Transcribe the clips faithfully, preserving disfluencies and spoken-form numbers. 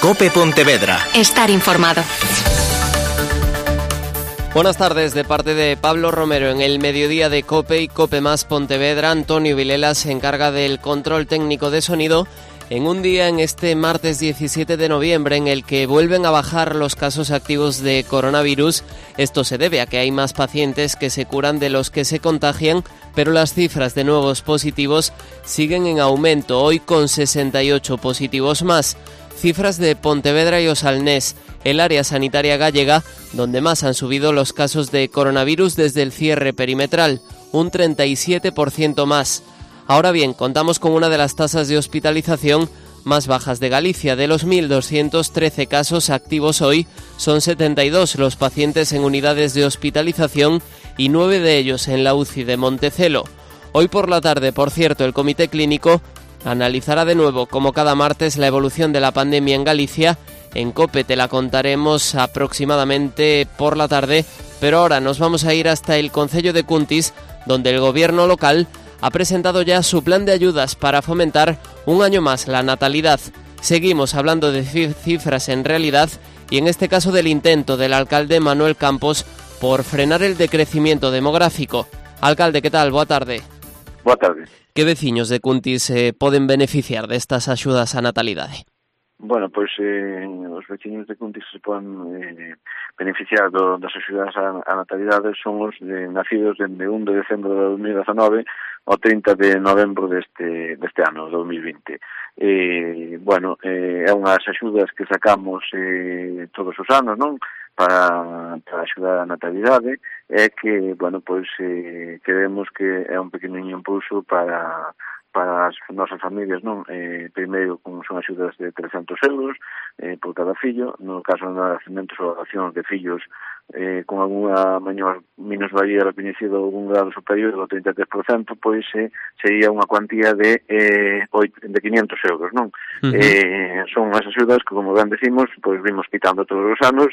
COPE Pontevedra. Estar informado. Buenas tardes, de parte de Pablo Romero en el mediodía de COPE y COPE Más Pontevedra. Antonio Vilela se encarga del control técnico de sonido en un día, en este martes diecisiete de noviembre, en el que vuelven a bajar los casos activos de coronavirus. Esto se debe a que hay más pacientes que se curan de los que se contagian, pero las cifras de nuevos positivos siguen en aumento, hoy con sesenta y ocho positivos más. Cifras de Pontevedra y Osalnés, el área sanitaria gallega, donde más han subido los casos de coronavirus desde el cierre perimetral, un treinta y siete por ciento más. Ahora bien, contamos con una de las tasas de hospitalización más bajas de Galicia. De los mil doscientos trece casos activos hoy, son setenta y dos los pacientes en unidades de hospitalización y nueve de ellos en la U C I de Montecelo. Hoy por la tarde, por cierto, el Comité Clínico analizará de nuevo, como cada martes, la evolución de la pandemia en Galicia. En COPE te la contaremos aproximadamente por la tarde, pero ahora nos vamos a ir hasta el concello de Cuntis, donde el gobierno local ha presentado ya su plan de ayudas para fomentar un año más la natalidad. Seguimos hablando de cifras en realidad y en este caso del intento del alcalde Manuel Campos por frenar el decrecimiento demográfico. Alcalde, ¿qué tal? Boa tarde. Boa tarde. Que veciños de Cuntis eh, poden beneficiar destas axudas á natalidade? Bueno, pois eh, os veciños de Cuntis se poden eh, beneficiar do, das axudas á, á natalidade son os eh, nacidos dende un de decembro de dos mil dezanove ao trinta de novembro deste, deste ano, dos mil vinte. Eh, bueno, eh, é unhas axudas que sacamos eh, todos os anos, non? Para, para axudar a natalidade, é que, bueno, pois eh, queremos que é un pequeniño impulso para para as nosas familias, non? Eh, primeiro, como son axudas de trescentos euros eh, por cada fillo, no caso de nacementos ou adopcións de fillos eh, con alguna maior minusvalía recoñecido algún grado superior do trinta e tres por cento, pois eh, sería unha cuantía de eh, de quinientos euros, non? Uh-huh. Eh, son as axudas que, como ben decimos, pois vimos quitando todos os anos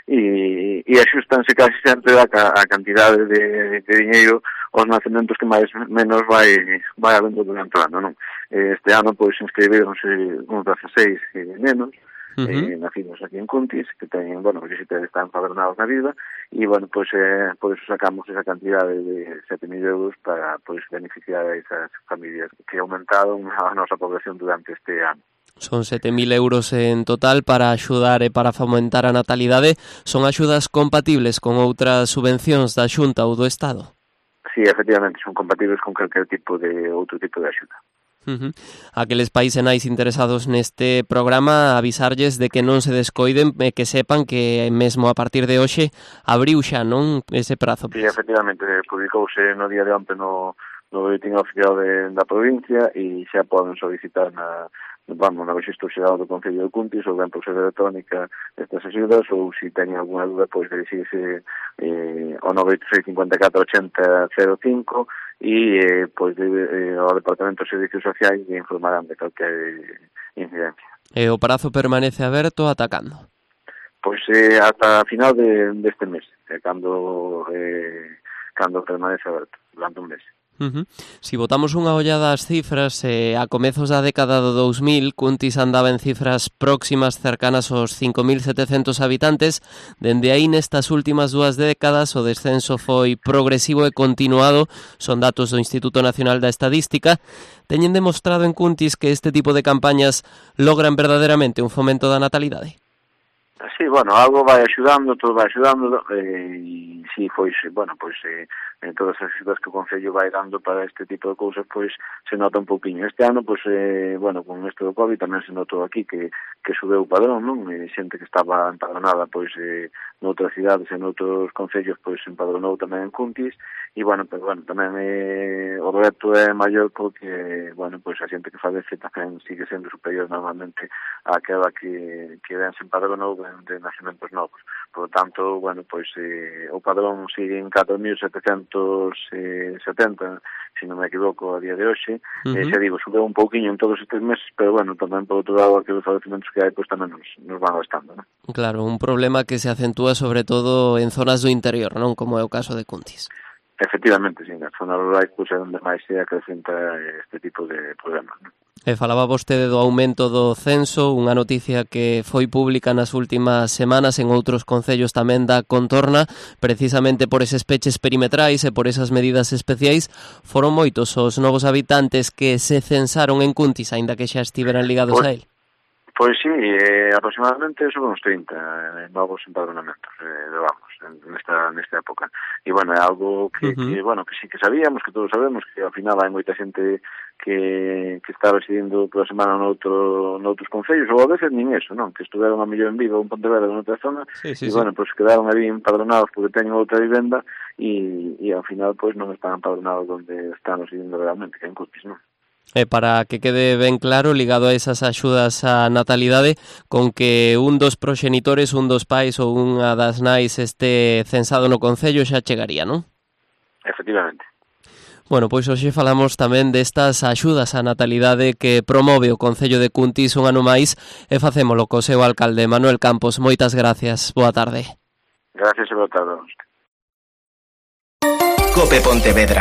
e, e axustanse casi sempre a, a cantidade de, de dinheiro aos nacementos que máis menos vai vai habendo durante o ano, non? Este ano, pois, inscribironse uns dezaseis nenos, uh-huh. eh, nacidos aquí en Cuntis, que teñen, bueno, que si están empadronados na vida, e, bueno, pois, eh, por eso sacamos esa cantidade de sete mil euros para, pois, beneficiar a esas familias que aumentaron a nosa población durante este ano. Son sete mil euros en total para axudar e para fomentar a natalidade. Son axudas compatibles con outras subvencións da Xunta ou do Estado? Sí, efectivamente, son compatibles con calquer tipo de outro tipo de axuda. Uh-huh. Aqueles países nais interesados neste programa, avisarlles de que non se descoiden e que sepan que mesmo a partir de hoxe abriu xa, non, ese prazo. Sí, efectivamente, publicouse no día de onte no, no boletín oficial de, da provincia e xa poden solicitar na vamos, no registro xeral do Concello de Cuntis ou ben por ser electrónica estas axudas, ou se teñen alguna dúda, pois dirixirse eh, ao nove oito seis cinco catro ochenta cero cinco e eh, pois de, eh, ao Departamento de Servicios Sociais e informarán de calquer incidencia. E o prazo permanece aberto ata cando? Pois eh, ata a final de, deste mes, eh, cando eh, cando permanece aberto, durante un mes. Uh-huh. Si botamos unha ollada ás cifras, eh, a comezos da década do dous mil, Cuntis andaba en cifras próximas cercanas aos cinco mil setecentos habitantes. Dende aí, nestas últimas dúas décadas, o descenso foi progresivo e continuado. Son datos do Instituto Nacional da Estadística. Teñen demostrado en Cuntis que este tipo de campañas logran verdadeiramente un fomento da natalidade? Sí, bueno, algo vai axudando, todo vai axudando, eh, e si, pois, bueno, pois, eh, en todas as axudas que o Concello vai dando para este tipo de cousas, pois, se nota un pouquinho. Este ano, pois, eh, bueno, con isto do COVID tamén se notou aquí que, que subeu o padrón, non? E xente que estaba empadronada, pois, eh, noutras cidades e noutros concellos, pois, empadronou tamén en Cuntis, e, bueno, pois, bueno, tamén eh, o reto é maior porque, bueno, pois, a xente que falece tamén sigue sendo superior normalmente a aquela que, que ben se empadronou de nacementos novos. Por lo tanto, bueno, pois eh, o padrón sigue en catro mil setecentos setenta, se non me equivoco, a día de hoxe. Uh-huh. Eh, xa digo, subeu un pouquiño en todos estes meses, pero bueno, tamén por outro lado aqueles falecimentos que hai, pois tamén nos, nos van gastando, non? Claro, un problema que se acentúa sobre todo en zonas do interior, non? Como é o caso de Cuntis. Efectivamente, sí, nas zonas rurais, pois é onde máis se acrecenta este tipo de problemas, non? E falaba vostede do aumento do censo, unha noticia que foi pública nas últimas semanas en outros concellos tamén da contorna, precisamente por eses peches perimetrais e por esas medidas especiais. Foron moitos os novos habitantes que se censaron en Cuntis, aínda que xa estiveran ligados Pois, a él. Pois sí, eh, aproximadamente son uns trinta eh, novos empadronamentos, eh, vamos, nesta, nesta época. E, bueno, é algo que, uh-huh. que, bueno, que sí que sabíamos, que todos sabemos, que ao final hai moita xente que, que está residindo toda semana noutro, noutros concellos, ou a veces nin eso, non? Que estuveron a mellor en Vigo ou en Pontevedra ou noutra zona, sí, sí, e, bueno, sí. Pois quedaron ali empadronados porque teñen outra vivenda e, e ao final, pois, non están empadronados onde están residindo realmente, que en Cuntis, non? E para que quede ben claro, ligado a esas axudas á natalidade, con que un dos proxenitores, un dos pais ou unha das nais este censado no concello xa chegaría, non? Efectivamente. Bueno, pois hoxe falamos tamén destas axudas á natalidade que promove o Concello de Cuntis un ano máis e facémolo co seu alcalde Manuel Campos. Moitas gracias. Boa tarde. Gracias e boa tarde. Cope Pontevedra.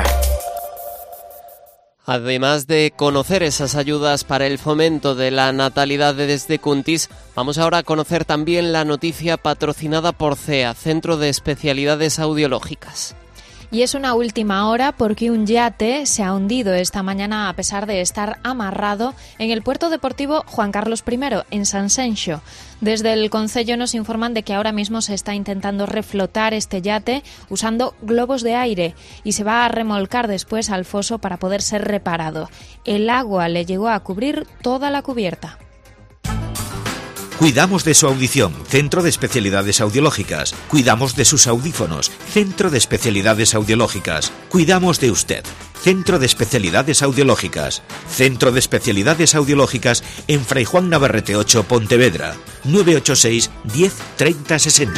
Además de conocer esas ayudas para el fomento de la natalidad desde Cuntis, vamos ahora a conocer también la noticia patrocinada por C E A, Centro de Especialidades Audiológicas. Y es una última hora porque un yate se ha hundido esta mañana a pesar de estar amarrado en el puerto deportivo Juan Carlos primero, en Sanxenxo. Desde el concello nos informan de que ahora mismo se está intentando reflotar este yate usando globos de aire y se va a remolcar después al foso para poder ser reparado. El agua le llegó a cubrir toda la cubierta. Cuidamos de su audición, Centro de Especialidades Audiológicas. Cuidamos de sus audífonos, Centro de Especialidades Audiológicas. Cuidamos de usted, Centro de Especialidades Audiológicas. Centro de Especialidades Audiológicas en Fray Juan Navarrete ocho, Pontevedra. nueve ocho seis, diez, treinta, sesenta.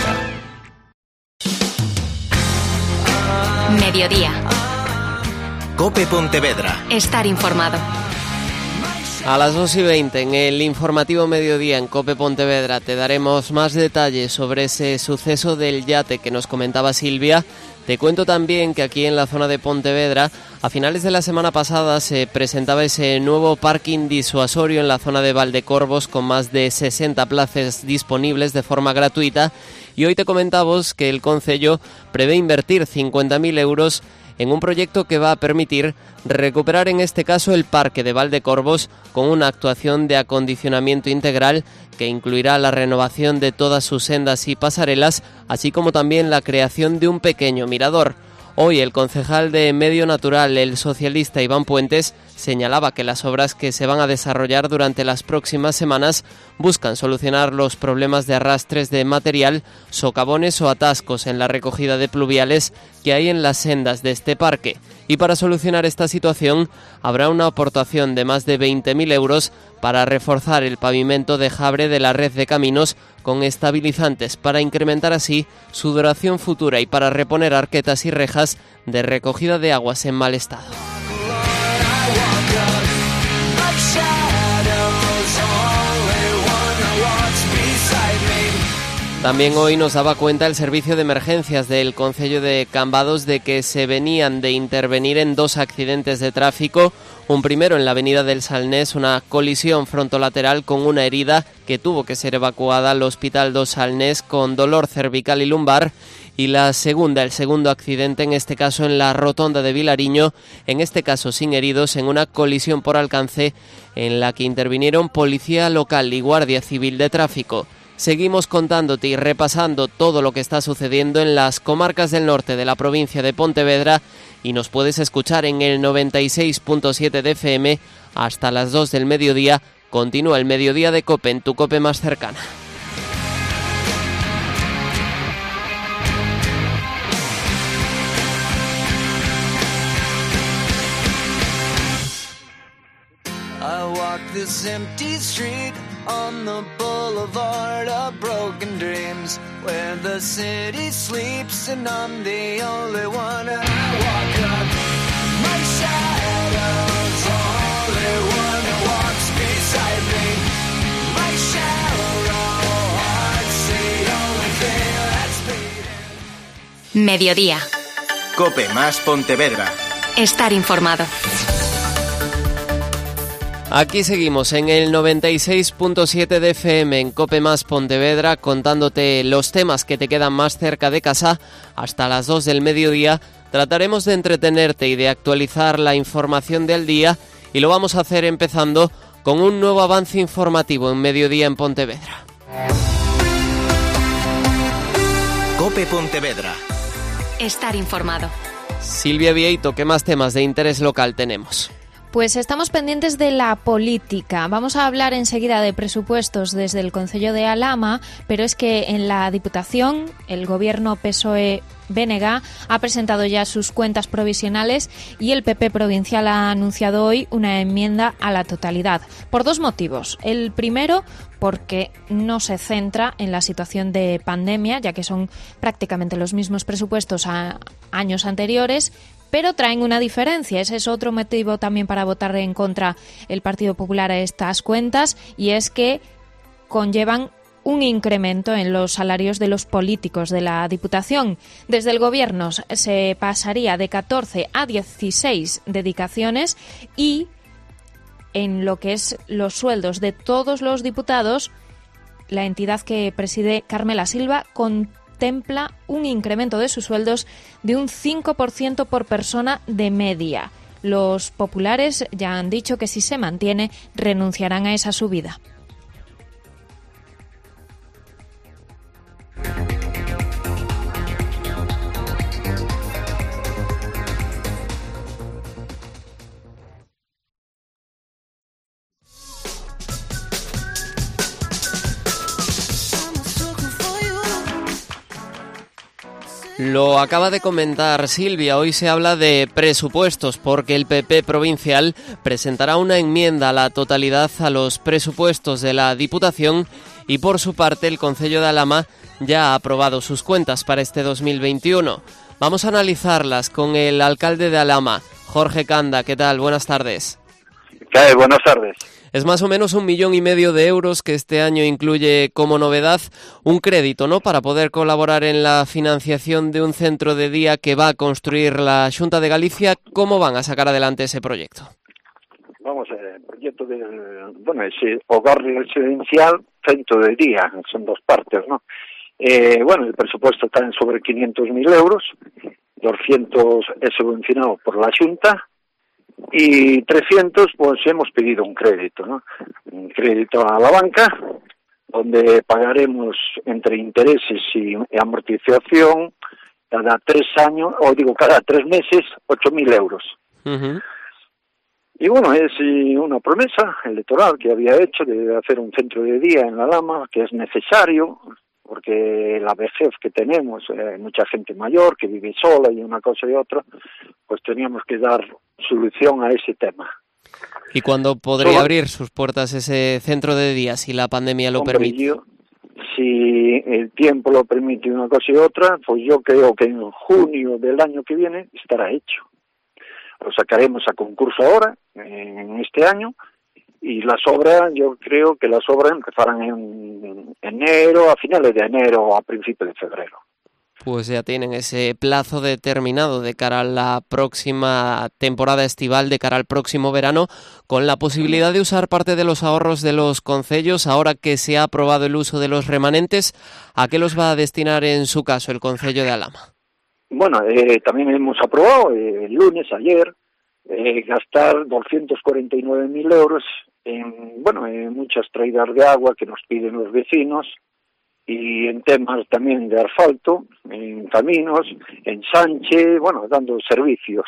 Mediodía. Cope Pontevedra. Estar informado. A las dos y veinte en el informativo Mediodía en Cope Pontevedra te daremos más detalles sobre ese suceso del yate que nos comentaba Silvia. Te cuento también que aquí en la zona de Pontevedra, a finales de la semana pasada se presentaba ese nuevo parking disuasorio en la zona de Valdecorvos con más de sesenta plazas disponibles de forma gratuita y hoy te comentamos que el concello prevé invertir cincuenta mil euros en un proyecto que va a permitir recuperar en este caso el parque de Valdecorvos con una actuación de acondicionamiento integral que incluirá la renovación de todas sus sendas y pasarelas, así como también la creación de un pequeño mirador. Hoy el concejal de Medio Natural, el socialista Iván Puentes, señalaba que las obras que se van a desarrollar durante las próximas semanas buscan solucionar los problemas de arrastres de material, socavones o atascos en la recogida de pluviales que hay en las sendas de este parque. Y para solucionar esta situación habrá una aportación de más de veinte mil euros para reforzar el pavimento de jabre de la red de caminos con estabilizantes para incrementar así su duración futura y para reponer arquetas y rejas de recogida de aguas en mal estado. También hoy nos daba cuenta el servicio de emergencias del concello de Cambados de que se venían de intervenir en dos accidentes de tráfico. Un primero en la avenida del Salnés, una colisión frontolateral con una herida que tuvo que ser evacuada al Hospital do Salnés con dolor cervical y lumbar. Y la segunda, el segundo accidente, en este caso en la rotonda de Vilariño, en este caso sin heridos, en una colisión por alcance en la que intervinieron policía local y guardia civil de tráfico. Seguimos contándote y repasando todo lo que está sucediendo en las comarcas del norte de la provincia de Pontevedra y nos puedes escuchar en el noventa y seis punto siete de F M hasta las dos del mediodía. Continúa el Mediodía de Cope en tu Cope más cercana. This empty street on the boulevard of broken dreams where the city sleeps and I'm the only one and I walk up my shadow's only one who walks beside me my shallow heart's the only thing that's beating. Mediodía. Cope más Pontevedra. Estar informado. Aquí seguimos en el noventa y seis punto siete de F M en Cope Más Pontevedra, contándote los temas que te quedan más cerca de casa. Hasta las dos del mediodía trataremos de entretenerte y de actualizar la información del día, y lo vamos a hacer empezando con un nuevo avance informativo en Mediodía en Pontevedra. Cope Pontevedra. Estar informado. Silvia Vieito, ¿qué más temas de interés local tenemos? Pues estamos pendientes de la política. Vamos a hablar enseguida de presupuestos desde el Concello de Alhama, pero es que en la Diputación el gobierno P S O E-B N G ha presentado ya sus cuentas provisionales y el P P provincial ha anunciado hoy una enmienda a la totalidad, por dos motivos. El primero, porque no se centra en la situación de pandemia, ya que son prácticamente los mismos presupuestos a años anteriores, pero traen una diferencia. Ese es otro motivo también para votar en contra el Partido Popular a estas cuentas, y es que conllevan un incremento en los salarios de los políticos de la Diputación. Desde el Gobierno se pasaría de catorce a dieciséis dedicaciones, y en lo que es los sueldos de todos los diputados, la entidad que preside Carmela Silva contempla un incremento de sus sueldos de un cinco por ciento por persona de media. Los populares ya han dicho que si se mantiene renunciarán a esa subida. Lo acaba de comentar Silvia, hoy se habla de presupuestos porque el P P provincial presentará una enmienda a la totalidad a los presupuestos de la Diputación, y por su parte el Concello de Alhama ya ha aprobado sus cuentas para este dos mil veintiuno. Vamos a analizarlas con el alcalde de Alhama, Jorge Canda. ¿Qué tal? Buenas tardes. ¿Qué hay? Buenas tardes. Es más o menos un millón y medio de euros que este año incluye como novedad un crédito, ¿no?, para poder colaborar en la financiación de un centro de día que va a construir la Xunta de Galicia. ¿Cómo van a sacar adelante ese proyecto? Vamos, el proyecto del, bueno, ese hogar residencial, centro de día, son dos partes, ¿no? Eh, bueno, el presupuesto está en sobre quinientos mil euros, doscientos es subvencionado por la Xunta, y trescientos pues hemos pedido un crédito, ¿no? Un crédito a la banca, donde pagaremos entre intereses y amortización cada tres años, o digo cada tres meses, ocho mil euros. Uh-huh. Y bueno, es una promesa electoral que había hecho de hacer un centro de día en Alhama, que es necesario, porque la vejez que tenemos, eh, mucha gente mayor que vive sola y una cosa y otra, pues teníamos que dar solución a ese tema. ¿Y cuándo podría Solo, abrir sus puertas ese centro de día, si la pandemia lo hombre, permite? Yo, si el tiempo lo permite una cosa y otra, pues yo creo que en junio del año que viene estará hecho. Lo sacaremos a concurso ahora, en este año, y las obras, yo creo que las obras empezarán en enero, a finales de enero o a principios de febrero. Pues ya tienen ese plazo determinado de cara a la próxima temporada estival, de cara al próximo verano, con la posibilidad de usar parte de los ahorros de los concellos. Ahora que se ha aprobado el uso de los remanentes, ¿a qué los va a destinar en su caso el Concello de Alhama? Bueno, eh, también hemos aprobado eh, el lunes, ayer, eh, gastar doscientos cuarenta y nueve mil euros en, bueno, en muchas traídas de agua que nos piden los vecinos, y en temas también de asfalto, en caminos, en Sánchez, bueno, dando servicios.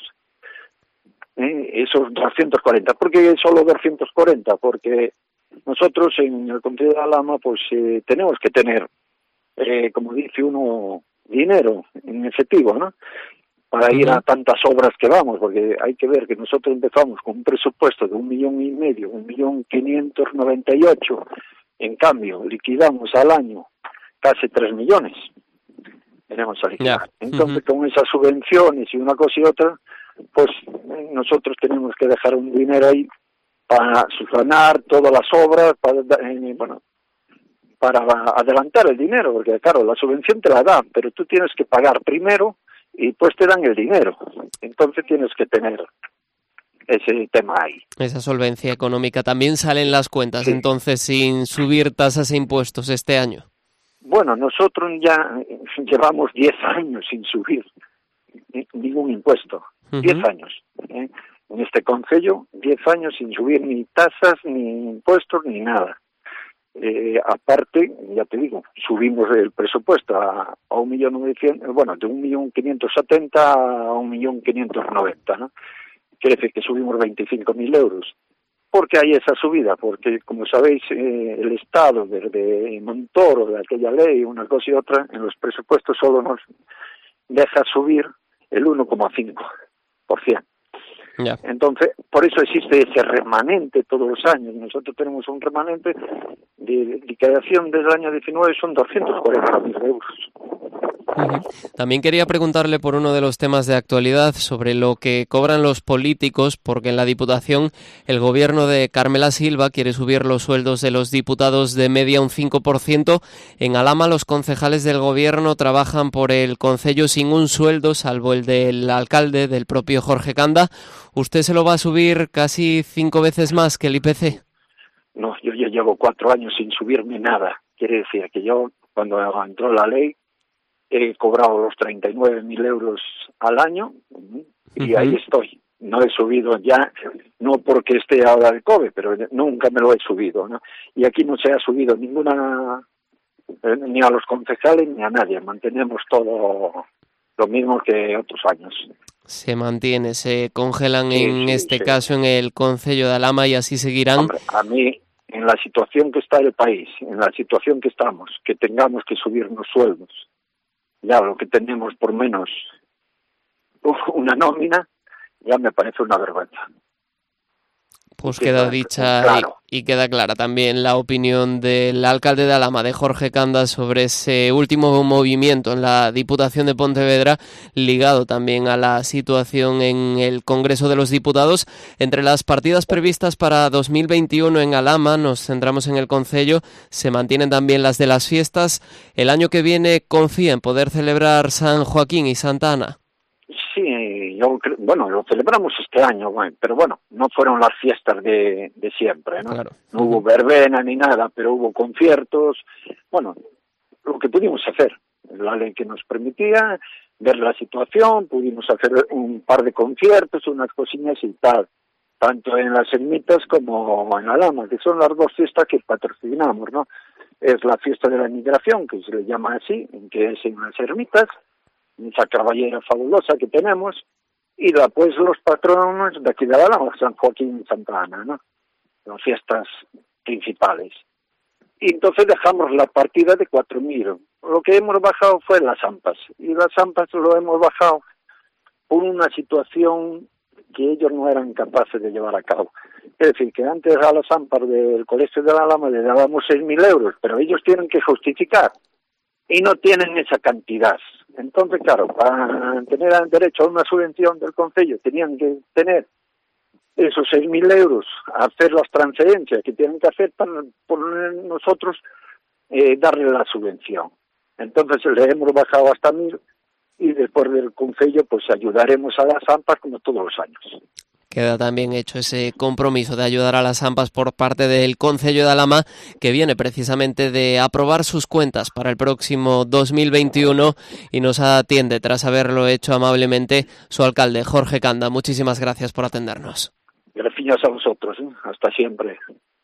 Eh, esos doscientos cuarenta. ¿Por qué solo doscientos cuarenta? Porque nosotros en el Concello de Alhama pues eh, tenemos que tener, eh, como dice uno, dinero en efectivo, ¿no?, para ir a tantas obras que vamos, porque hay que ver que nosotros empezamos con un presupuesto de un millón y medio, un millón quinientos noventa y ocho, en cambio liquidamos al año casi tres millones, tenemos a liquidar. Yeah. Entonces uh-huh. con esas subvenciones y una cosa y otra, pues nosotros tenemos que dejar un dinero ahí para subsanar todas las obras, para, eh, bueno, para adelantar el dinero, porque claro, la subvención te la dan, pero tú tienes que pagar primero y pues te dan el dinero. Entonces tienes que tener ese tema ahí. Esa solvencia económica. También salen las cuentas, sí. Entonces, sin subir tasas e impuestos este año. Bueno, nosotros ya llevamos diez años sin subir ningún impuesto. Uh-huh. diez años. ¿eh? En este concello, diez años sin subir ni tasas, ni impuestos, ni nada. Eh, aparte, ya te digo, subimos el presupuesto a, a un millón novecientos, bueno, de un millón quinientos setenta a un millón quinientos noventa, ¿no? Quiere decir que subimos veinticinco mil euros. ¿Por qué hay esa subida? Porque, como sabéis, eh, el Estado, desde Montoro, de aquella ley, una cosa y otra, en los presupuestos solo nos deja subir el uno coma cinco por ciento. Yeah. Entonces, por eso existe ese remanente todos los años. Nosotros tenemos un remanente de liquidación del año diecinueve, son doscientos cuarenta mil euros. Uh-huh. También quería preguntarle por uno de los temas de actualidad sobre lo que cobran los políticos, porque en la Diputación el gobierno de Carmela Silva quiere subir los sueldos de los diputados de media un cinco por ciento. En Alhama los concejales del gobierno trabajan por el concello sin un sueldo, salvo el del alcalde, del propio Jorge Canda. ¿Usted se lo va a subir casi cinco veces más que el I P C? No, yo ya llevo cuatro años sin subirme nada. Quiere decir que yo, cuando entró la ley, he cobrado los treinta y nueve mil euros al año y uh-huh. ahí estoy. No he subido ya, no porque esté ahora de COVID, pero nunca me lo he subido, ¿no? Y aquí no se ha subido ninguna, eh, ni a los concejales ni a nadie. Mantenemos todo lo mismo que otros años. Se mantiene, se congelan sí, en sí, este sí. caso en el concello de Alhama y así seguirán. Hombre, a mí, en la situación que está el país, en la situación que estamos, que tengamos que subirnos sueldos, ya lo que tenemos por menos una nómina, ya me parece una vergüenza. Pues queda dicha claro. y, y queda clara también la opinión del alcalde de Alhama, de Jorge Canda, sobre ese último movimiento en la Diputación de Pontevedra, ligado también a la situación en el Congreso de los Diputados. Entre las partidas previstas para dos mil veintiuno en Alhama, nos centramos en el concello, se mantienen también las de las fiestas. El año que viene confía en poder celebrar San Joaquín y Santa Ana. Sí, yo bueno, lo celebramos este año, bueno, pero bueno, no fueron las fiestas de, de siempre, ¿no? Claro. No hubo verbena ni nada, pero hubo conciertos, bueno, lo que pudimos hacer, la ley que nos permitía ver la situación, pudimos hacer un par de conciertos, unas cosillas y tal, tanto en las ermitas como en Alhama, que son las dos fiestas que patrocinamos, ¿no? Es la fiesta de la migración, que se le llama así, que es en las ermitas, esa caballera fabulosa que tenemos, y la, pues los patronos de aquí de Alhama, San Joaquín y Santa Ana, ¿no? Las fiestas principales. Y entonces dejamos la partida de cuatro mil. Lo que hemos bajado fue las AMPAs, y las AMPAs lo hemos bajado por una situación que ellos no eran capaces de llevar a cabo. Es decir, que antes a las AMPAs del Colegio de Alhama le dábamos seis mil euros, pero ellos tienen que justificar, y no tienen esa cantidad. Entonces, claro, para tener derecho a una subvención del concello tenían que tener esos seis mil euros, hacer las transferencias que tienen que hacer para por nosotros eh, darle la subvención. Entonces le hemos bajado hasta mil y después del concello pues ayudaremos a las AMPAs como todos los años. Queda también hecho ese compromiso de ayudar a las AMPAs por parte del concello de Alhama, que viene precisamente de aprobar sus cuentas para el próximo dos mil veintiuno y nos atiende tras haberlo hecho amablemente su alcalde, Jorge Canda. Muchísimas gracias por atendernos. Gracias a vosotros, ¿eh? Hasta siempre.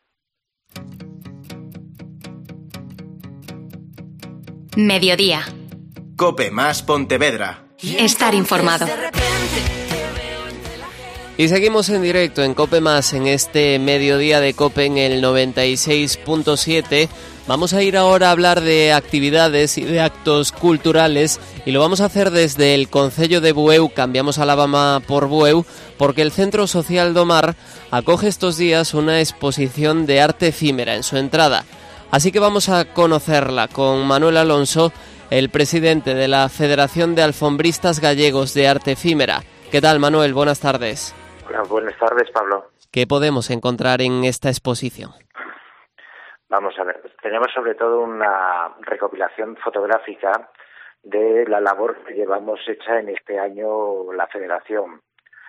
Mediodía. COPE más Pontevedra. Estar informado. Y seguimos en directo en COPE más, en este mediodía de COPE en el noventa y seis punto siete. Vamos a ir ahora a hablar de actividades y de actos culturales y lo vamos a hacer desde el concello de Bueu. Cambiamos Alhama por Bueu porque el Centro Social do Mar acoge estos días una exposición de arte efímera en su entrada. Así que vamos a conocerla con Manuel Alonso, el presidente de la Federación de Alfombristas Gallegos de Arte Efímera. ¿Qué tal, Manuel? Buenas tardes. Hola, buenas tardes, Pablo. ¿Qué podemos encontrar en esta exposición? Vamos a ver, tenemos sobre todo una recopilación fotográfica de la labor que llevamos hecha en este año la Federación.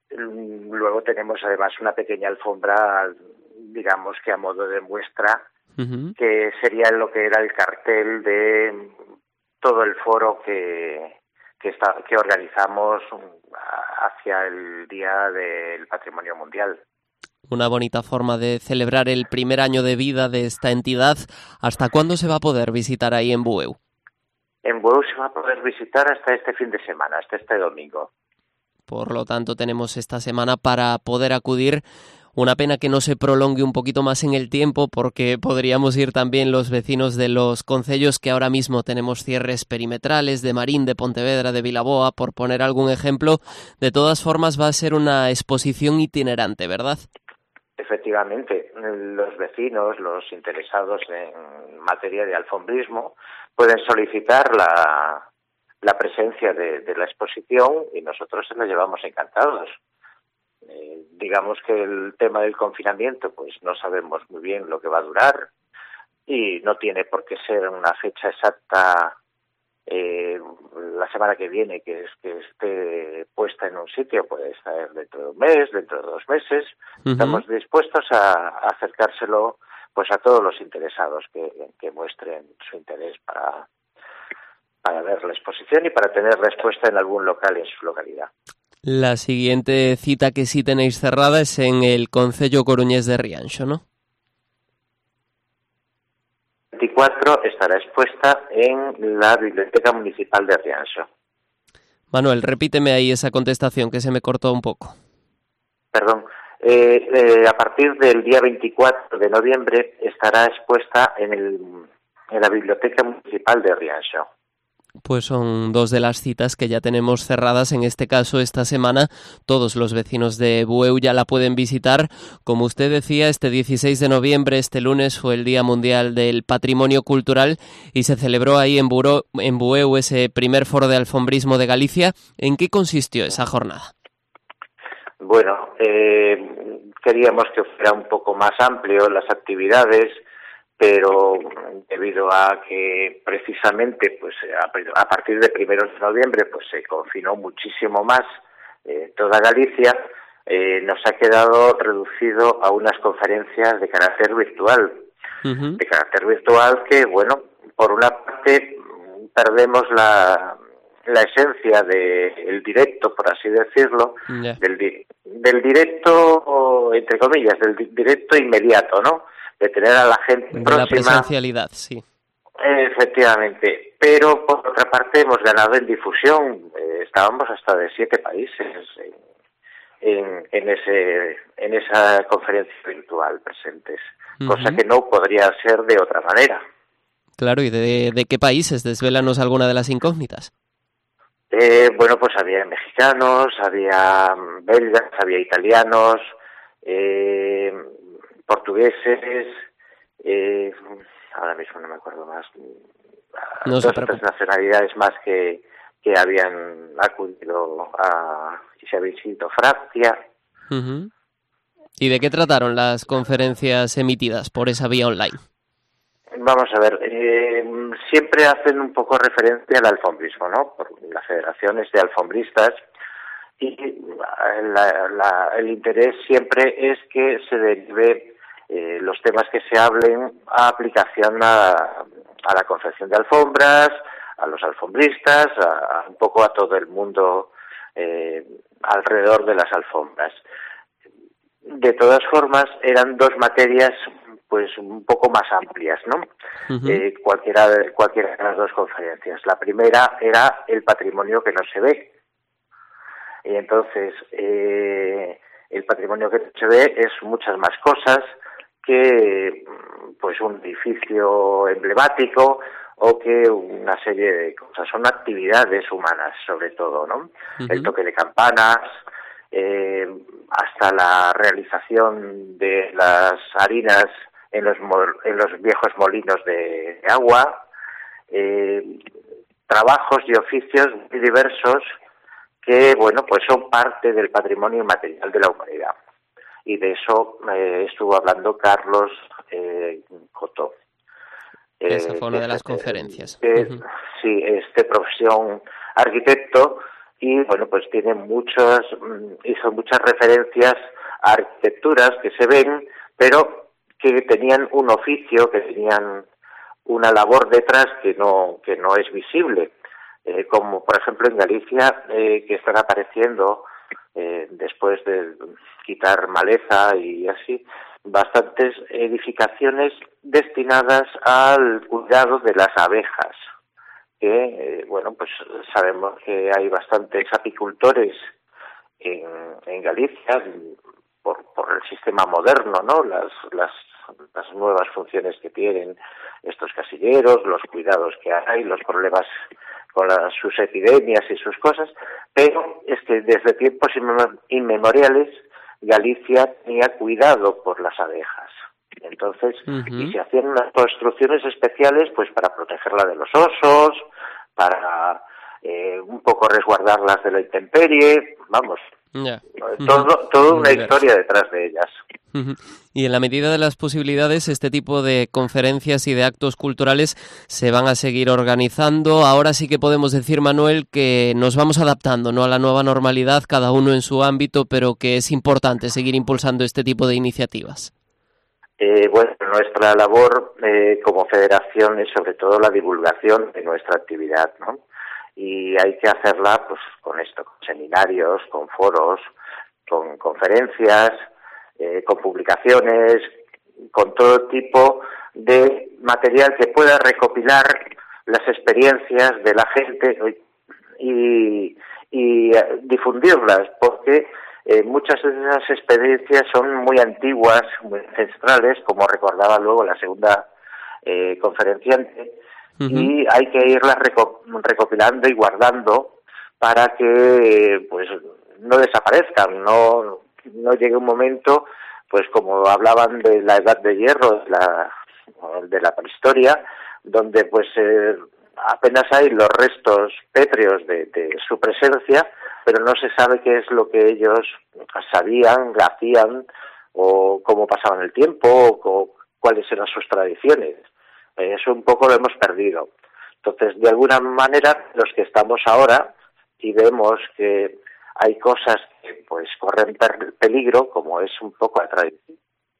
Luego tenemos además una pequeña alfombra, digamos que a modo de muestra, uh-huh. que sería lo que era el cartel de todo el foro que, que, está, que organizamos hacia el Día del Patrimonio Mundial. Una bonita forma de celebrar el primer año de vida de esta entidad. ¿Hasta cuándo se va a poder visitar ahí en Bueu? En Bueu se va a poder visitar hasta este fin de semana, hasta este domingo. Por lo tanto, tenemos esta semana para poder acudir. Una pena que no se prolongue un poquito más en el tiempo, porque podríamos ir también los vecinos de los concellos que ahora mismo tenemos cierres perimetrales, de Marín, de Pontevedra, de Vilaboa, por poner algún ejemplo. De todas formas, va a ser una exposición itinerante, ¿verdad? Efectivamente, los vecinos, los interesados en materia de alfombrismo, pueden solicitar la... la presencia de, de la exposición y nosotros se la llevamos encantados. Eh, digamos que el tema del confinamiento, pues no sabemos muy bien lo que va a durar y no tiene por qué ser una fecha exacta eh, la semana que viene que es que esté puesta en un sitio, puede estar dentro de un mes, dentro de dos meses. Uh-huh. Estamos dispuestos a, a acercárselo pues a todos los interesados que, que muestren su interés para para ver la exposición y para tener respuesta en algún local en su localidad. La siguiente cita que sí tenéis cerrada es en el concello coruñés de Rianxo, ¿no? El veinticuatro estará expuesta en la Biblioteca Municipal de Rianxo. Manuel, repíteme ahí esa contestación que se me cortó un poco. Perdón. Eh, eh, a partir del día veinticuatro de noviembre estará expuesta en, el, en la Biblioteca Municipal de Rianxo. Pues son dos de las citas que ya tenemos cerradas, en este caso esta semana. Todos los vecinos de Bueu ya la pueden visitar. Como usted decía, este dieciséis de noviembre, este lunes, fue el Día Mundial del Patrimonio Cultural y se celebró ahí en, Buro, en Bueu ese primer foro de alfombrismo de Galicia. ¿En qué consistió esa jornada? Bueno, eh, queríamos que fuera un poco más amplio las actividades, pero debido a que precisamente pues a partir de primeros de noviembre pues se confinó muchísimo más eh, toda Galicia, eh, nos ha quedado reducido a unas conferencias de carácter virtual, uh-huh. de carácter virtual que, bueno, por una parte perdemos la, la esencia del directo, por así decirlo, yeah. del, del directo, entre comillas, del directo inmediato, ¿no?, de tener a la gente de próxima. La presencialidad, sí. Efectivamente, pero por otra parte hemos ganado en difusión. Eh, estábamos hasta de siete países en, en, en ese en esa conferencia virtual presentes, uh-huh. cosa que no podría ser de otra manera. Claro, ¿y de, de qué países? Desvélanos alguna de las incógnitas. Eh, bueno, pues había mexicanos, había belgas, había italianos, eh, portugueses, eh, ahora mismo no me acuerdo más, no dos o tres nacionalidades más que, que habían acudido a, y se habían visitado Francia. Uh-huh. ¿Y de qué trataron las conferencias emitidas por esa vía online? Vamos a ver, eh, siempre hacen un poco referencia al alfombrismo, ¿no? Por las federaciones de alfombristas. Y la, la, el interés siempre es que se derive eh, los temas que se hablen a aplicación a, a la confección de alfombras, a los alfombristas, a, a un poco a todo el mundo eh, alrededor de las alfombras. De todas formas, eran dos materias pues un poco más amplias, ¿no? Uh-huh. Eh, cualquiera, cualquiera de las dos conferencias. La primera era el patrimonio que no se ve. Y entonces, eh, el patrimonio que no se ve es muchas más cosas que pues un edificio emblemático o que una serie de cosas. Son actividades humanas, sobre todo, ¿no? Uh-huh. El toque de campanas, eh, hasta la realización de las harinas en los, en los viejos molinos de agua, eh, trabajos y oficios muy diversos que, bueno, pues son parte del patrimonio inmaterial de la humanidad. Y de eso eh, estuvo hablando Carlos eh, Cotó. Esa fue una de las conferencias. Eh, uh-huh. Sí, este profesión arquitecto y bueno, pues tiene muchas, hizo muchas referencias a arquitecturas que se ven, pero que tenían un oficio, que tenían una labor detrás que no, que no es visible, eh, como por ejemplo en Galicia, eh, que están apareciendo, eh, después de quitar maleza y así, bastantes edificaciones destinadas al cuidado de las abejas, que, eh, bueno, pues sabemos que hay bastantes apicultores en, en Galicia, por, por el sistema moderno, ¿no? Las, las, las nuevas funciones que tienen estos casilleros, los cuidados que hay, los problemas con las, sus epidemias y sus cosas, pero es que desde tiempos inmemoriales Galicia tenía cuidado por las abejas. Entonces, uh-huh. y se hacían unas construcciones especiales pues para protegerla de los osos, para eh, un poco resguardarlas de la intemperie, vamos, yeah. todo, uh-huh. toda una uh-huh. historia detrás de ellas. Uh-huh. Y en la medida de las posibilidades, este tipo de conferencias y de actos culturales se van a seguir organizando. Ahora sí que podemos decir, Manuel, que nos vamos adaptando, ¿no?, a la nueva normalidad, cada uno en su ámbito, pero que es importante seguir impulsando este tipo de iniciativas. Eh, bueno, nuestra labor eh, como federación es sobre todo la divulgación de nuestra actividad, ¿no? Y hay que hacerla pues con esto, con seminarios, con foros, con conferencias, eh, con publicaciones, con todo tipo de material que pueda recopilar las experiencias de la gente y, y difundirlas, porque Eh, muchas de esas experiencias son muy antiguas, muy ancestrales, como recordaba luego la segunda eh, conferenciante, uh-huh. y hay que irlas reco- recopilando y guardando para que pues no desaparezcan, no no llegue un momento, pues como hablaban de la Edad de Hierro, de la, de la prehistoria, donde pues eh, apenas hay los restos pétreos de, de su presencia, pero no se sabe qué es lo que ellos sabían, hacían, o cómo pasaban el tiempo, o cuáles eran sus tradiciones. Eso un poco lo hemos perdido. Entonces, de alguna manera, los que estamos ahora y vemos que hay cosas que pues corren per- peligro, como es un poco la tradición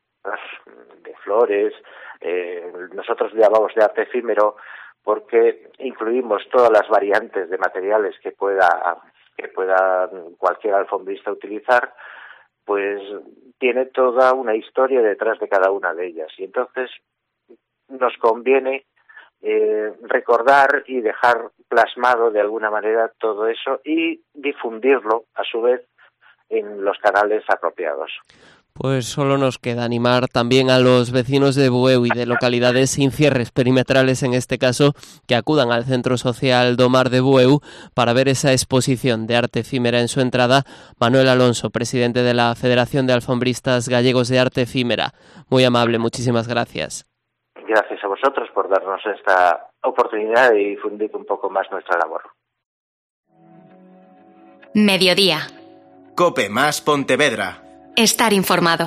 de flores, eh, nosotros le llamamos de arte efímero, porque incluimos todas las variantes de materiales que pueda que pueda cualquier alfombrista utilizar, pues tiene toda una historia detrás de cada una de ellas. Y entonces nos conviene eh, recordar y dejar plasmado de alguna manera todo eso y difundirlo a su vez en los canales apropiados. Pues solo nos queda animar también a los vecinos de Bueu y de localidades sin cierres perimetrales, en este caso, que acudan al Centro Social Domar de Bueu para ver esa exposición de arte efímera. En su entrada, Manuel Alonso, presidente de la Federación de Alfombristas Gallegos de Arte Efímera. Muy amable, muchísimas gracias. Gracias a vosotros por darnos esta oportunidad de difundir un poco más nuestra labor. Mediodía. Cope más Pontevedra. Estar informado.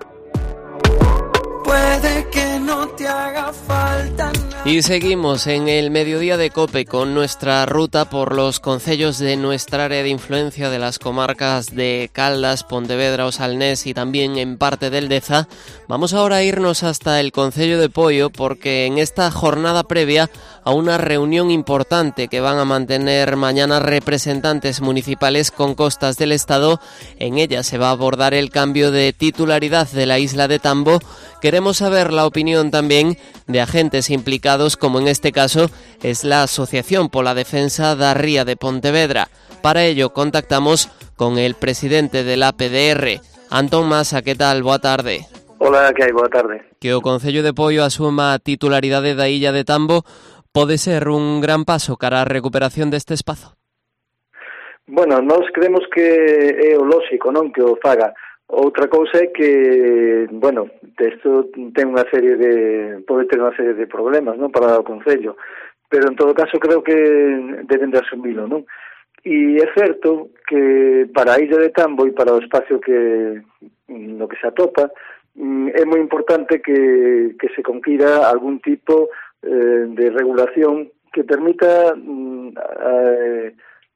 Puede que no te haga falta nada. Y seguimos en el mediodía de COPE con nuestra ruta por los concellos de nuestra área de influencia, de las comarcas de Caldas, Pontevedra, Osalnés y también en parte del Deza. Vamos ahora a irnos hasta el concello de Poio, porque en esta jornada previa a una reunión importante que van a mantener mañana representantes municipales con costas del Estado, en ella se va a abordar el cambio de titularidad de la isla de Tambo. Queremos saber la opinión también de agentes implicados, como en este caso es la Asociación por la Defensa da Ría de Pontevedra. Para ello contactamos con el presidente de la P D R, Antón Masa. ¿Qué tal? Boa tarde. Hola, que hai? Boa tarde. Que o Concello de Poio asuma a titularidade da Illa de Tambo pode ser un gran paso cara á recuperación deste espazo? Bueno, nós creemos que é o lóxico, non, que o faga. Outra cousa é que, bueno, isto ten unha serie de, pode ter unha serie de problemas, non, para o Concello, pero en todo caso creo que deben de asumilo, non? E é certo que para a Illa de Tambo e para o espacio que no que se atopa, é moi importante que, que se conquira algún tipo eh, de regulación que permita eh,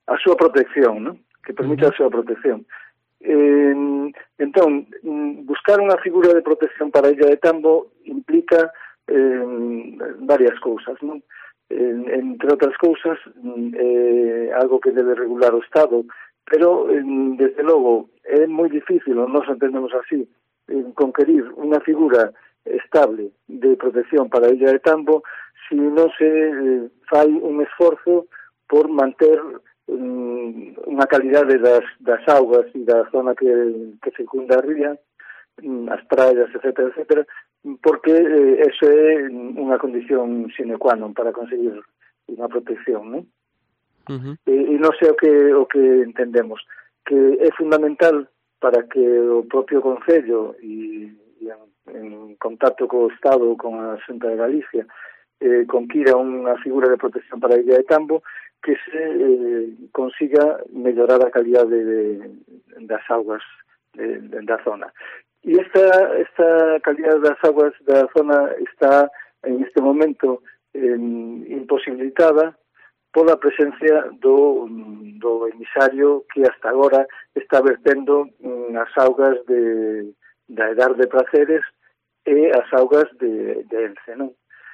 a súa protección, non? Que permita a súa protección. Eh, entón, buscar unha figura de protección para a Illa de Tambo implica eh, varias cousas, non? Eh, entre outras cousas, eh, algo que debe regular o Estado, pero, eh, desde logo, é moi difícil, ou nos entendemos así, eh, conquerir unha figura estable de protección para a Illa de Tambo se non se eh, fai un esforzo por manter um, unha calidade das, das augas e da zona que, que circunda a ría, um, as praias, etcétera, etcétera, porque eh, eso é unha condición sine qua non para conseguir unha protección, non? Uh-huh. E, e non sei o que, o que entendemos, que é fundamental para que o propio Concello e, e en, en contacto co Estado, con a Xunta de Galicia, eh, conquira unha figura de protección para a Illa de Tambo, que se eh, consiga mellorar a calidade de, das augas de, de, da zona. E esta, esta calidade das augas da zona está en este momento eh, imposibilitada pola presencia do, do emisario que hasta agora está vertendo as augas de, da Edar de Praceres e as augas de, de Ence, non?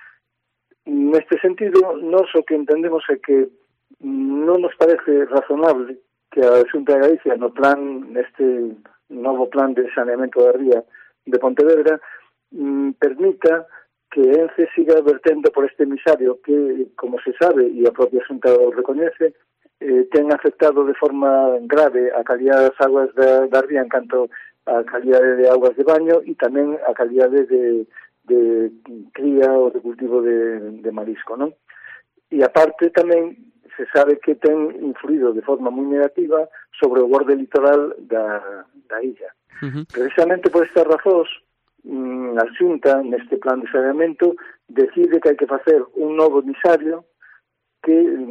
Neste sentido, nós o que entendemos é que non nos parece razonable que a Xunta de Galicia, no plan, neste novo plan de saneamento da ría de Pontevedra, permita que Ence siga vertendo por este emisario que, como se sabe, e a propia Xunta o recoñece, eh, ten afectado de forma grave a calidade das aguas da, da ría en canto a calidade de aguas de baño e tamén a calidade de, de cría ou de cultivo de, de marisco, non? E aparte tamén se sabe que ten influído de forma moi negativa sobre o borde litoral da, da illa. Uh-huh. Precisamente por estas razóns, a Xunta, neste plan de saneamento, decide que hai que facer un novo emisario que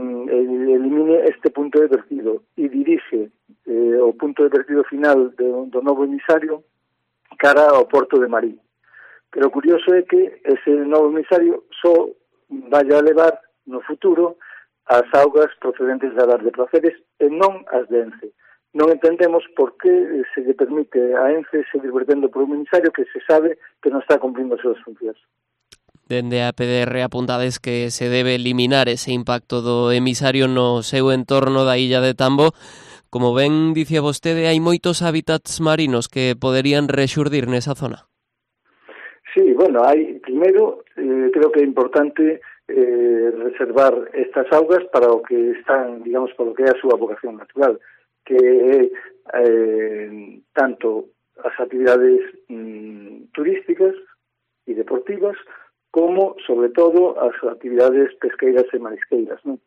elimine este punto de vertido e dirixe eh, o punto de vertido final do, do novo emisario cara ao porto de Marí. Pero o curioso é que ese novo emisario só vai a levar no futuro as augas procedentes da Edar de Praceres e non as de Ence. Non entendemos por que se lle permite a Ence seguir vertendo por un emisario que se sabe que non está cumplindo as súas funcións. Dende a P D R apuntades que se debe eliminar ese impacto do emisario no seu entorno da Illa de Tambo. Como ben dicía vostede, hai moitos hábitats marinos que poderían rexurdir nesa zona. Sí, bueno, hai, primeiro, eh, creo que é importante eh, reservar estas augas para o que están, digamos, para o que é a súa vocación natural, que é eh, tanto as actividades mm, turísticas e deportivas como, sobre todo, as actividades pesqueiras e marisqueiras, non?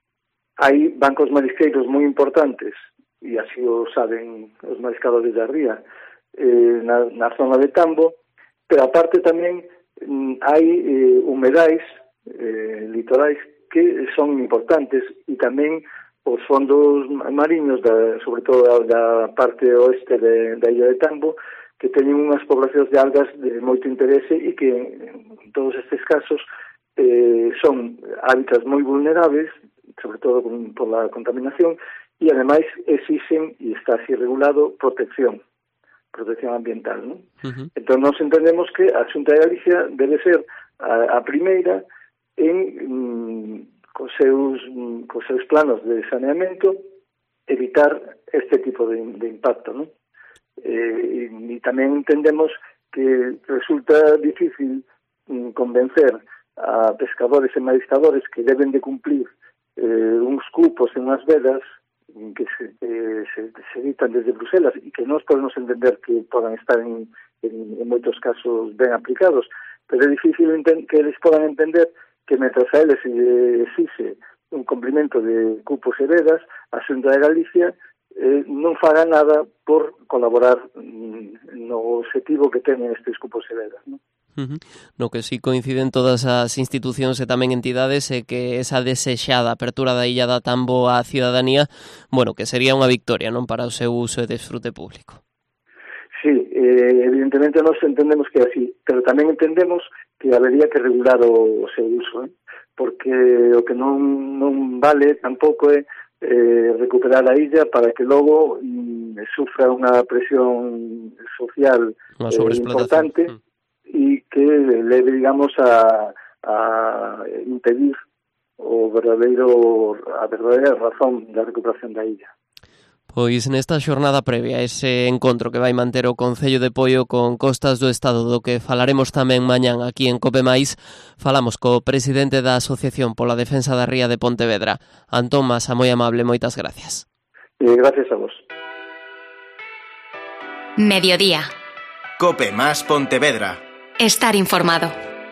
Hai bancos marisqueiros moi importantes, e así o saben os mariscadores da ría, eh, na, na zona de Tambo, pero aparte tamén mm, hai eh, humedais eh, litorais que son importantes e tamén os fondos mariños, da, sobre todo da, da parte oeste de, da Illa de Tambo, que teñen unhas poblacións de algas de moito interese e que, en todos estes casos, eh, son hábitats moi vulnerables, sobre todo con, por la contaminación, e ademais exixen, e está así regulado, protección, protección ambiental, non? Uh-huh. Entón, nos entendemos que a Xunta de Galicia debe ser a, a primeira en... Mm, cos seus, cos seus planos de saneamento, evitar este tipo de, de impacto, non? Eh, e, e tamén entendemos que resulta difícil mm, convencer a pescadores e mariscadores que deben de cumplir eh, uns cupos e unhas vedas que se, eh, se, se editan desde Bruselas e que nós podemos entender que podan estar en, en, en moitos casos ben aplicados, pero é difícil enten- que eles podan entender que mentras a eles se exixe un cumprimento de cupos e vedas, a Xunta de Galicia eh, non faga nada por colaborar mm, no objetivo que teñen estes cupos e vedas, non? Uh-huh. No que sí coinciden todas as institucións e tamén entidades é que esa desexada apertura da Illa da Tambo á ciudadanía, bueno, que sería unha victoria, non, para o seu uso e desfrute público. Sí, eh, evidentemente nós entendemos que é así, pero tamén entendemos que habería que regular o, o seu uso, eh? Porque o que non, non vale tampouco é eh, recuperar a illa para que logo mm, sufra unha presión social eh, importante e que leve, digamos, a, a impedir o verdadeiro a verdadeira razón da recuperación da illa. Pois nesta xornada previa ese encontro que vai manter o Concello de Poio con Costas do Estado, do que falaremos tamén mañán aquí en Cope Mais, falamos co presidente da Asociación pola Defensa da Ría de Pontevedra, Antón Masa, moi amable, moitas gracias. Eh, gracias a vos. Mediodía. Cope Más Pontevedra. Estar informado.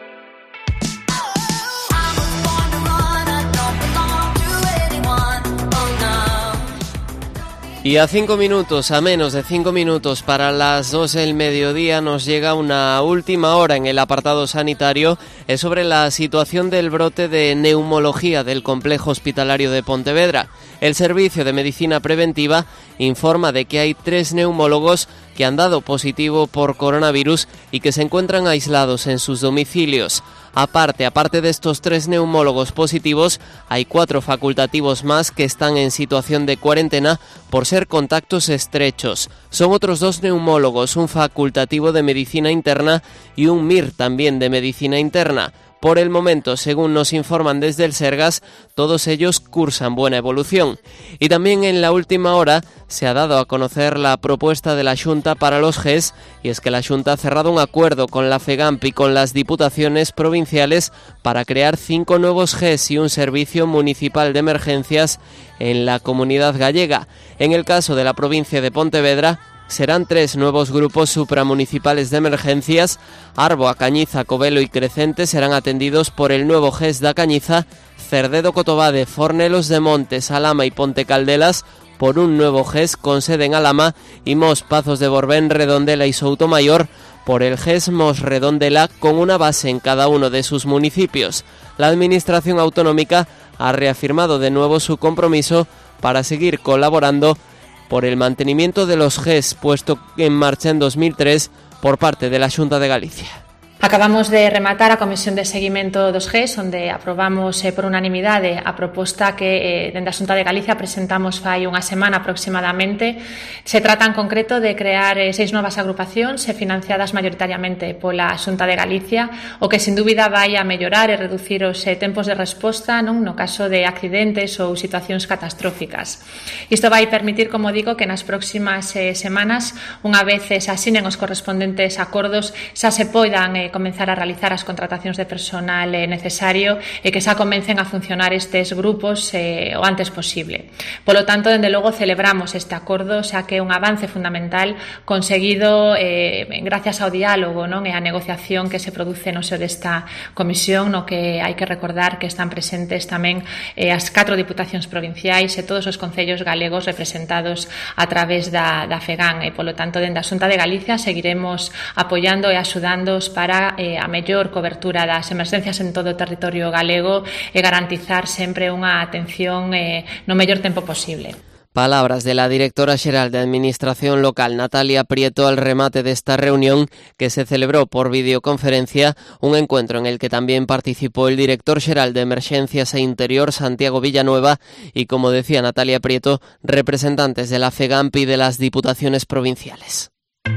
Y a cinco minutos, a menos de cinco minutos para las dos del mediodía, nos llega una última hora en el apartado sanitario. Es sobre la situación del brote de neumología del complejo hospitalario de Pontevedra. El Servicio de Medicina Preventiva informa de que hay tres neumólogos que han dado positivo por coronavirus y que se encuentran aislados en sus domicilios. Aparte, aparte de estos tres neumólogos positivos, hay cuatro facultativos más que están en situación de cuarentena por ser contactos estrechos. Son otros dos neumólogos, un facultativo de medicina interna y un M I R también de medicina interna. Por el momento, según nos informan desde el Sergas, todos ellos cursan buena evolución. Y también en la última hora se ha dado a conocer la propuesta de la Xunta para los G E S, y es que la Xunta ha cerrado un acuerdo con la FEGAMP y con las diputaciones provinciales para crear cinco nuevos G E S y un servicio municipal de emergencias en la comunidad gallega. En el caso de la provincia de Pontevedra, serán tres nuevos grupos supramunicipales de emergencias. Arboa, Cañiza, Covelo y Crecente serán atendidos por el nuevo G E S da Cañiza, Cerdedo, Cotobade, Fornelos de Montes, Alama y Ponte Caldelas por un nuevo G E S con sede en Alama, y Mos, Pazos de Borbén, Redondela y Soutomayor por el G E S Mos Redondela con una base en cada uno de sus municipios. La Administración Autonómica ha reafirmado de nuevo su compromiso para seguir colaborando por el mantenimiento de los G E S puesto en marcha en dos mil tres por parte de la Xunta de Galicia. Acabamos de rematar a Comisión de Seguimento dos G E S, onde aprobamos eh, por unanimidade a proposta que eh, dende a Xunta de Galicia presentamos fai unha semana aproximadamente. Se trata en concreto de crear eh, seis novas agrupacións eh, financiadas maioritariamente pola Xunta de Galicia, o que sin dúbida vai a mellorar e reducir os eh, tempos de resposta non no caso de accidentes ou situacións catastróficas. Isto vai permitir, como digo, que nas próximas eh, semanas, unha vez eh, se asinen os correspondentes acordos, xa se poidan eh, comenzar a realizar as contratacións de personal eh, necesario e que xa comecen a funcionar estes grupos eh, o antes posible. Polo tanto, dende logo, celebramos este acordo, xa que é un avance fundamental conseguido eh, gracias ao diálogo, non, e a negociación que se produce no seo desta comisión, no que hai que recordar que están presentes tamén eh, as catro diputacións provinciais e todos os concellos galegos representados a través da, da FEGAN, e polo tanto, dende a Xunta de Galicia seguiremos apoiando e axudándoos para eh, a mellor cobertura das emerxencias en todo o territorio galego e garantizar sempre unha atención eh, no mellor tempo posible. Palabras de la directora xeral de Administración Local, Natalia Prieto, al remate de esta reunión que se celebró por videoconferencia, un encuentro en el que también participó el director xeral de Emerxencias e Interior, Santiago Villanueva, y, como decía Natalia Prieto, representantes de la FEGAMP y de las diputaciones provinciales.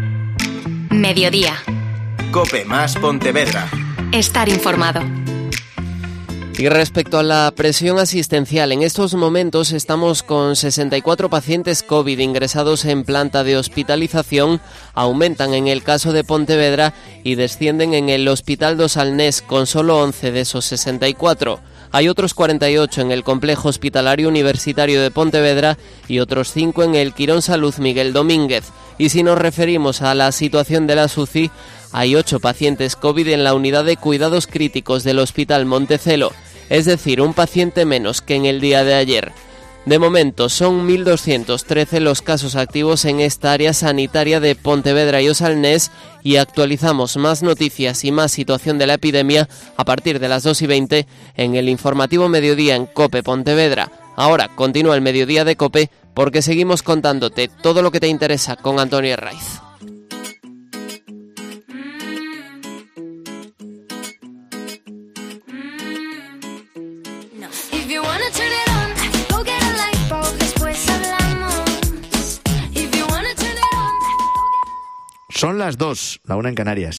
Mediodía. Cope Más Pontevedra. Estar informado. Y respecto a la presión asistencial, en estos momentos estamos con sesenta y cuatro pacientes COVID ingresados en planta de hospitalización, aumentan en el caso de Pontevedra y descienden en el Hospital dos Salnés con solo once de esos sesenta y cuatro. Hay otros cuarenta y ocho en el Complejo Hospitalario Universitario de Pontevedra y otros cinco en el Quirón Salud Miguel Domínguez. Y si nos referimos a la situación de las U C I, hay ocho pacientes COVID en la unidad de cuidados críticos del Hospital Montecelo, es decir, un paciente menos que en el día de ayer. De momento son mil doscientos trece los casos activos en esta área sanitaria de Pontevedra y O Salnés, y actualizamos más noticias y más situación de la epidemia a partir de las dos y veinte en el informativo Mediodía en COPE Pontevedra. Ahora continúa el Mediodía de COPE porque seguimos contándote todo lo que te interesa con Antonio Herraiz. If you wanna turn it on, go get a light bulb. Son las dos, la una en Canarias.